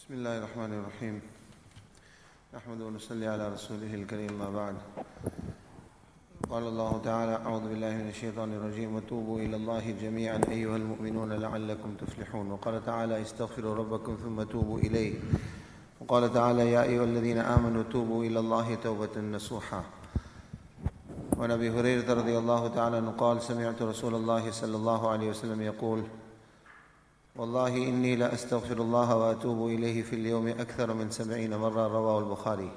بسم الله الرحمن الرحيم نحمد ونصلي على رسوله الكريم ما بعد قال الله تعالى أعوذ بالله من الشيطان الرجيم وتوبوا إلى الله جميعا أيها المؤمنون لعلكم تفلحون وقال تعالى استغفروا ربكم ثم توبوا إليه وقال تعالى يا أيها الذين آمنوا توبوا إلى الله توبة نصوحا وعن أبي هريرة رضي الله تعالى عنه قال سمعت رسول الله صلى الله عليه وسلم يقول والله إني لا أستغفر الله وأتوب إليه في اليوم أكثر من 70 مرة رواه البخاري.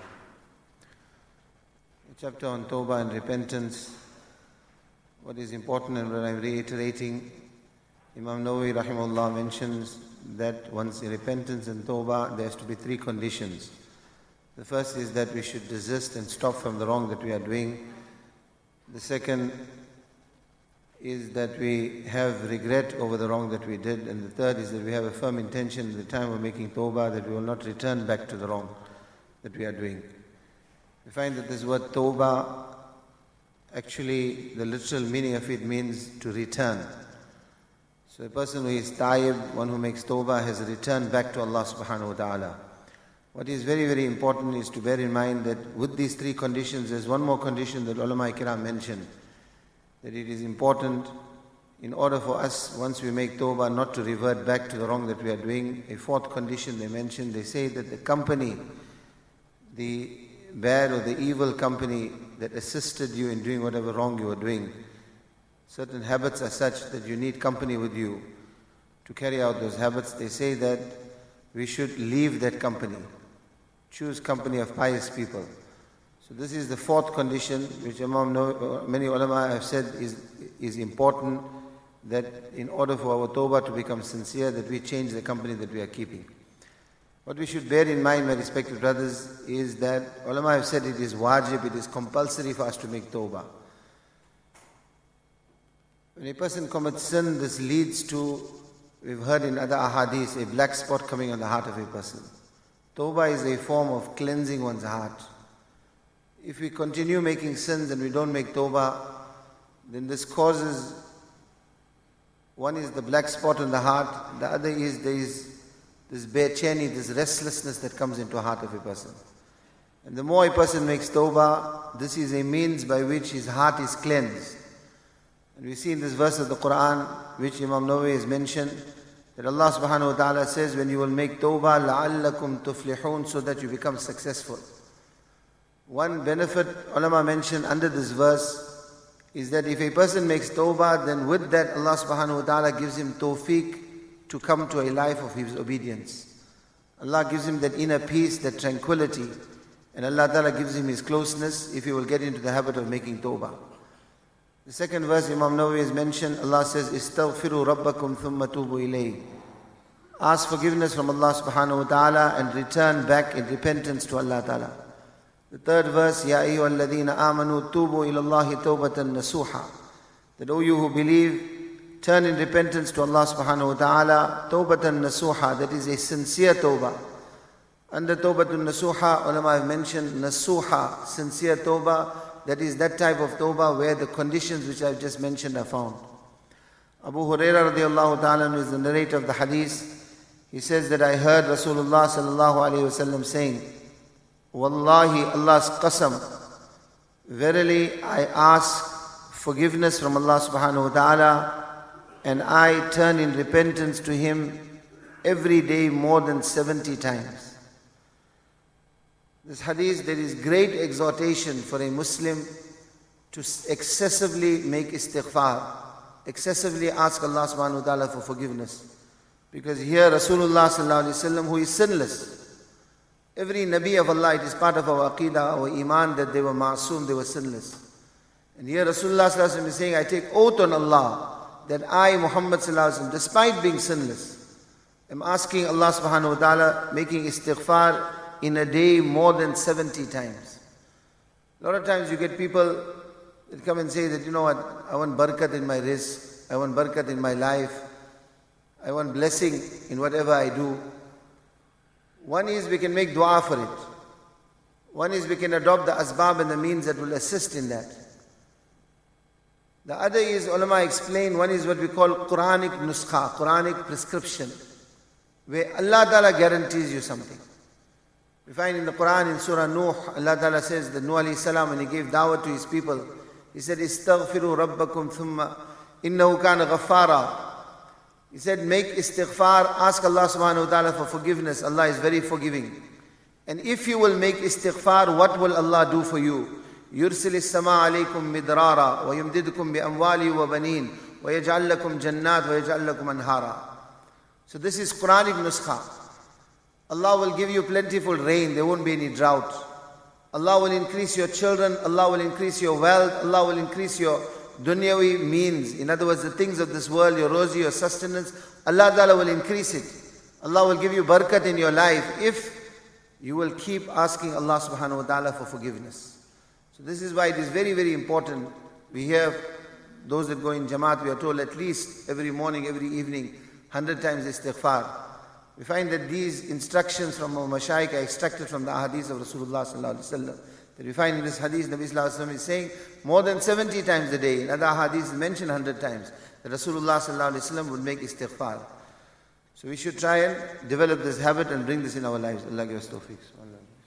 A chapter on Tawbah and repentance. What is important and what I am reiterating, Imam Nawawi rahimahullah mentions that once in repentance and Tawbah there has to be 3 conditions. The first is that we should desist and stop from the wrong that we are doing. The second is that we have regret over the wrong that we did, and the third is that we have a firm intention at the time of making tawbah that we will not return back to the wrong that we are doing. We find that this word tawbah, actually the literal meaning of it means to return. So a person who is taib, one who makes tawbah, has returned back to Allah subhanahu wa ta'ala. What is very, very important is to bear in mind that with these 3 conditions, there's one more condition that ulama kiram mentioned, that it is important in order for us, once we make tawbah, not to revert back to the wrong that we are doing. A 4th condition they mentioned, they say that the company, the bad or the evil company that assisted you in doing whatever wrong you were doing, certain habits are such that you need company with you to carry out those habits. They say that we should leave that company, choose company of pious people. So this is the 4th condition, which many ulama have said is important, that in order for our tawbah to become sincere, that we change the company that we are keeping. What we should bear in mind, my respected brothers, is that ulama have said it is wajib, it is compulsory for us to make tawbah. When a person commits sin, this leads to, we've heard in other ahadith, a black spot coming on the heart of a person. Tawbah is a form of cleansing one's heart. If we continue making sins and we don't make tawbah, then this causes, one is the black spot on the heart, the other is there is this bechani, this restlessness that comes into the heart of a person. And the more a person makes tawbah, this is a means by which his heart is cleansed. And we see in this verse of the Quran, which Imam Nawawi has mentioned, that Allah subhanahu wa ta'ala says, when you will make tawbah, لَعَلَّكُمْ تُفْلِحُونَ, so that you become successful. One benefit ulama mentioned under this verse is that if a person makes tawbah, then with that Allah subhanahu wa ta'ala gives him tawfiq to come to a life of his obedience. Allah gives him that inner peace, that tranquility, and Allah ta'ala gives him his closeness if he will get into the habit of making tawbah. The second verse Imam Nawawi has mentioned, Allah says, Istaghfiru rabbakum thumma tubu ilayhi. Ask forgiveness from Allah subhanahu wa ta'ala and return back in repentance to Allah ta'ala. The third verse, Ya ayyuhal ladhina amanu tubu ila Allahi tawbatan nasuha. That, O you who believe, turn in repentance to Allah subhanahu wa ta'ala, tawbatan nasuha, that is a sincere tawbah. Under tawbatun nasuha, ulama have mentioned nasuha, sincere tawbah, that is that type of tawbah where the conditions which I have just mentioned are found. Abu Hurairah radiallahu ta'ala is the narrator of the hadith. He says that I heard Rasulullah sallallahu alayhi wa sallam saying, Wallahi, Allah's qasam, verily I ask forgiveness from Allah subhanahu wa ta'ala and I turn in repentance to Him every day more than 70 times. This hadith, there is great exhortation for a Muslim to excessively make istighfar, excessively ask Allah subhanahu wa ta'ala for forgiveness. Because here Rasulullah sallallahu alayhi wa sallam, who is sinless, every Nabi of Allah, it is part of our aqidah, our iman, that they were ma'soom, they were sinless. And here Rasulullah sallallahu alaihi wasallam is saying, I take oath on Allah that I, Muhammad sallallahu alaihi wasallam, despite being sinless, am asking Allah subhanahu wa ta'ala, making istighfar in a day more than 70 times. A lot of times you get people that come and say that, you know what, I want barakat in my rizq, I want barakat in my life, I want blessing in whatever I do. One is we can make dua for it. One is we can adopt the asbab and the means that will assist in that. The other is, ulama explain, one is what we call Quranic nuskha, Quranic prescription. where Allah Ta'ala guarantees you something. We find in the Quran in Surah Nuh, Allah Ta'ala says that Nuh alayhi salam, when he gave dawah to his people, he said, Istaghfiru rabbakum thumma innahu kana ghaffara. He said, make istighfar, ask Allah subhanahu wa ta'ala for forgiveness. Allah is very forgiving. And if you will make istighfar, what will Allah do for you? يُرْسِلِ السَّمَاءَ عَلَيْكُمْ مِدْرَارًا وَيُمْدِدْكُمْ بِأَمْوَالٍ وَبَنِينَ وَيَجْعَلْ لَكُمْ جَنَّاتٍ وَيَجْعَلْ لَكُمْ أَنْهَارًا. So this is Quranic nuskha. Allah will give you plentiful rain, there won't be any drought. Allah will increase your children, Allah will increase your wealth, Allah will increase your dunyawi means. In other words, the things of this world, your rozi, your sustenance, Allah Ta'ala will increase it. Allah will give you barakat in your life if you will keep asking Allah subhanahu wa ta'ala for forgiveness. So this is why it is very, very important. We hear those that go in Jamaat, we are told at least every morning, every evening, 100 times istighfar. We find that these instructions from our mashayikh are extracted from the ahadith of Rasulullah sallallahu alaihi wasallam. That we find in this hadith, Nabi sallallahu alaihi wasallam is saying more than 70 times a day. In other ahadith is mentioned 100 times that Rasulullah sallallahu alaihi wasallam would make istighfar. So we should try and develop this habit and bring this in our lives. Allah give us tawfiq.